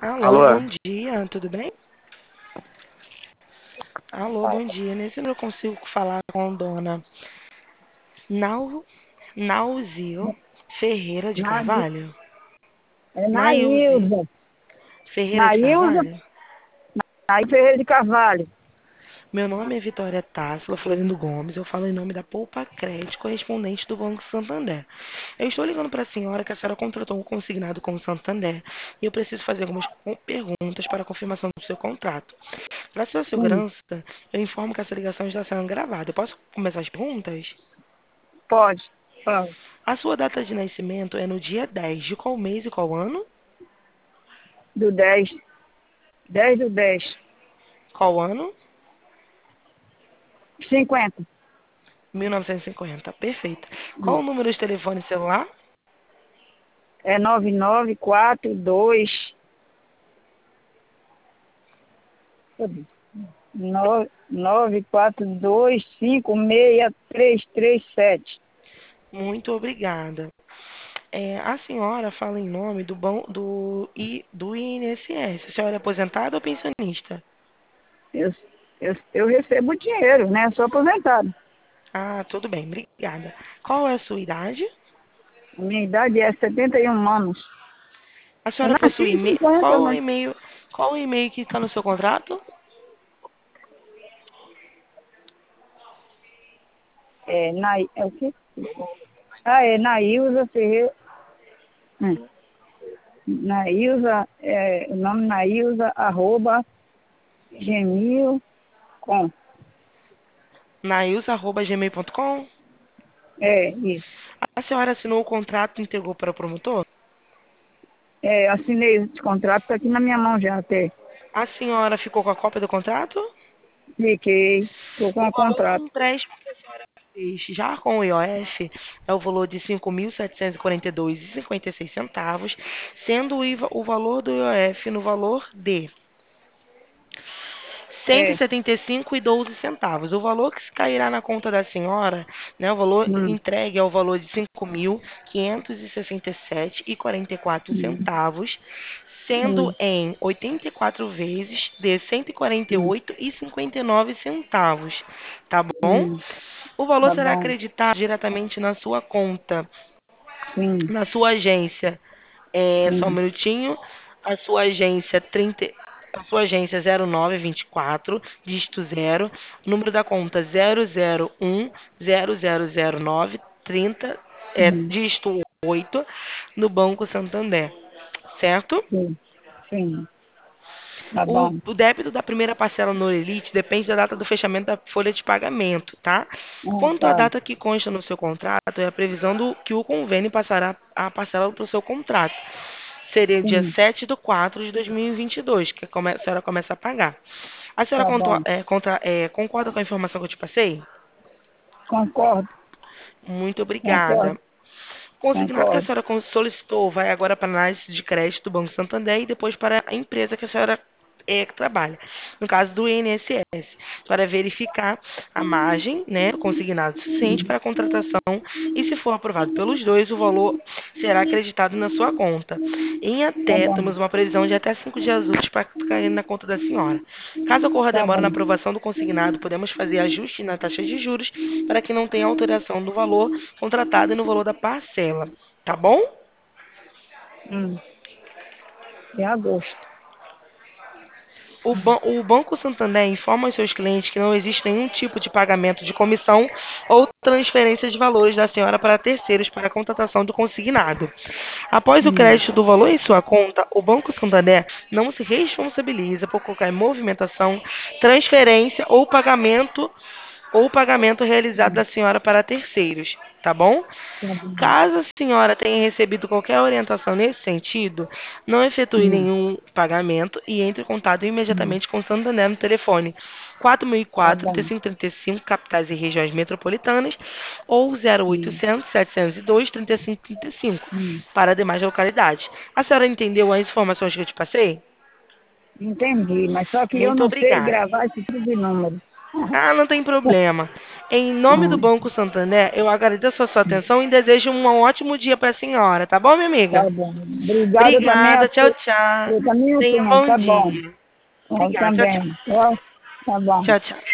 Alô, Alô? bom dia, tudo bem? Alô, bom dia. Nesse eu consigo falar com Dona Nau, Nauzio Ferreira de Naí- Carvalho? É Nailze Nailza. Ferreira de Nailza Carvalho? Naí Ferreira de Carvalho. Meu nome é Vitória Tássila Florindo Gomes. Eu falo em nome da Poupa Crédito, correspondente do Banco Santander. Eu estou ligando para a senhora que a senhora contratou um consignado com o Santander e eu preciso fazer algumas perguntas para a confirmação do seu contrato. Para sua Sim, segurança, eu informo que essa ligação está sendo gravada. Eu posso começar as perguntas? pode. Pode. A sua data de nascimento é no dia 10 de qual mês e qual ano? Do 10. 10 do 10. Qual ano? 50. 1950. Perfeito. Qual o número de telefone celular? É 9942. Cadê? 942563337. Muito obrigada. A senhora fala em nome do INSS. A senhora é aposentada ou pensionista? Eu recebo dinheiro, né? Sou aposentado. Ah, tudo bem, obrigada. Qual é a sua idade? A minha idade é 71 anos. A Eu senhora nasci possui em e-mail? 50, mas Qual o e-mail que está no seu contrato? é o quê? É Nailza Ferreira. Nailza, o nome Nailza, arroba, gmail.com. nailza@gmail.com? É, isso. A senhora assinou o contrato e entregou para o promotor? Assinei esse contrato, tá aqui na minha mão já até. A senhora ficou com a cópia do contrato? Fiquei, tô com O o valor do contrato. empréstimo que a senhora fez já com o IOF é o valor de R$ 5.742,56, sendo o valor do IOF no valor de cento e É, setenta e cinco e doze centavos. O valor que cairá na conta da senhora, né, o valor hum, entregue é o valor de 5.567,44 hum, centavos, sendo hum, em 84 vezes de cento e quarenta e hum, oito e cinquenta e nove centavos, tá bom? hum, O valor tá será bom, acreditado diretamente na sua conta, sim, na sua agência. Só um hum, minutinho. A sua agência 30, a sua agência 0924, dígito 0, número da conta 001 30, hum, dígito 8, no Banco Santander, certo? sim, sim, tá O, bom. o débito da primeira parcela no Elite depende da data do fechamento da folha de pagamento, tá? Quanto à Tá, data que consta no seu contrato, é a previsão que o convênio passará a parcela para o seu contrato. Seria o dia sim, 7/4 de 2022, que a senhora começa a pagar. A senhora tá bom. concorda com a informação que eu te passei? Concordo, Muito obrigada. concordo, Consignado que a concordo. senhora solicitou vai agora para a análise de crédito do Banco Santander e depois para a empresa que a senhora que trabalha. No caso do INSS, para verificar a margem, né, consignado suficiente Hum, para a contratação e, se for aprovado pelos dois, o valor será acreditado na sua conta. tá bom, Temos uma previsão de até 5 dias úteis para cair na conta da senhora. Caso ocorra tá demora na bom. aprovação do consignado, podemos fazer ajuste na taxa de juros para que não tenha alteração do valor contratado e no valor da parcela. Tá bom? Hum, em agosto. O Banco Santander informa aos seus clientes que não existe nenhum tipo de pagamento de comissão ou transferência de valores da senhora para terceiros para a contratação do consignado. Após o Hum, crédito do valor em sua conta, o Banco Santander não se responsabiliza por qualquer movimentação, transferência ou pagamento realizado hum, da senhora para terceiros, tá bom? tá bom. Caso a senhora tenha recebido qualquer orientação nesse sentido, não efetue Hum, nenhum pagamento e entre em contato hum, imediatamente com o Santander no telefone tá 4004 bom. 3535, capitais e regiões metropolitanas, ou Hum, 0800 702 3535 hum. para demais localidades. A senhora entendeu as informações que eu te passei? Entendi, mas só que eu Muito não sei obrigada. gravar esse tipo de número. Ah, não tem problema. Em nome do Banco Santander, eu agradeço a sua atenção e desejo um ótimo dia para a senhora, tá bom, minha amiga? Tá bom. Obrigada, Obrigada, tchau, tchau. eu também Tenha um atendo, bom tá bom. dia. Eu Obrigada, tchau, tchau. também. Tá bom. Tchau, tchau.